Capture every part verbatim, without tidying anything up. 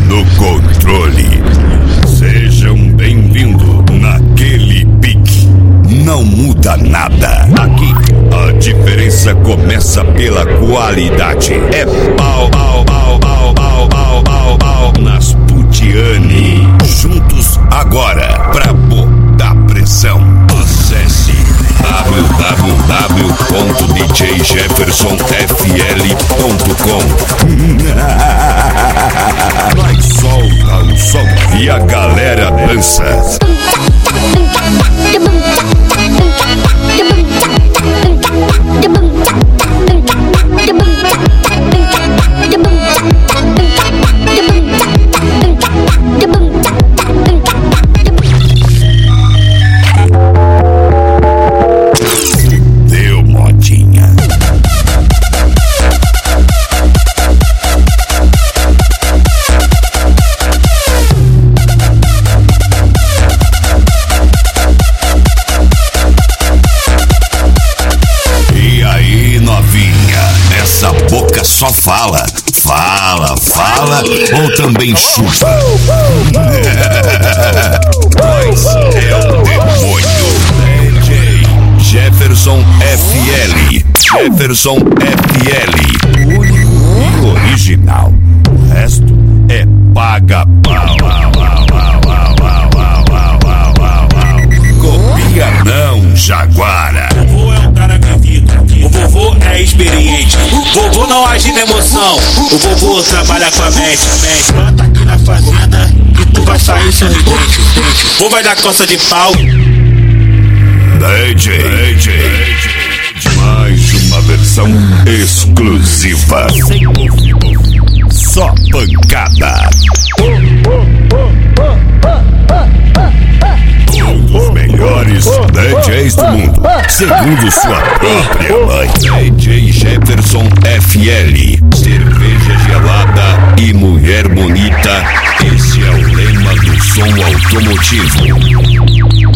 no controle. Sejam bem-vindos naquele pique. Não muda nada. Aqui a diferença começa pela qualidade. É pau, pau, pau, pau, pau, pau, pau, pau nas Putiane. Juntos agora pra botar pressão. Acesse w w w ponto d j jefferson f l ponto com. Vai, solta o som e a galera dança. Deu modinha. E aí, novinha, essa boca só fala, fala, fala ou também chupa? Pois é o demônio. D J Jefferson F L. Jefferson F L. Único e original. O resto é paga pau. Copia não, Jaguara. O vovô é um cara vivido, o vovô é experiente. O vovô não age na emoção, o vovô trabalha com a mente. Planta aqui na fazenda e tu vai sair sorridente. Vovô vai dar costa de pau. D J, D J, mais uma versão exclusiva. Só pancada. Um dos melhores D Js do mundo, segundo sua própria mãe. D J Jefferson F L. Cerveja gelada e mulher bonita. Esse é o lema do som automotivo.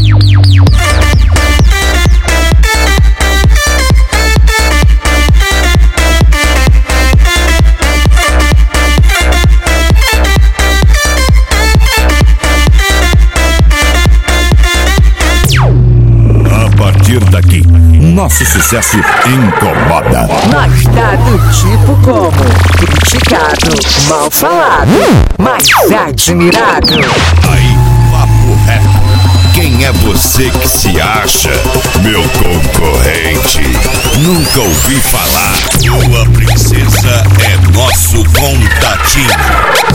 A partir daqui, nosso sucesso incomoda. Mas tá do tipo como criticado, mal falado, mas admirado. Aí, papo reto. Quem é você que se acha meu concorrente? Nunca ouvi falar. Sua princesa é nosso contatinho.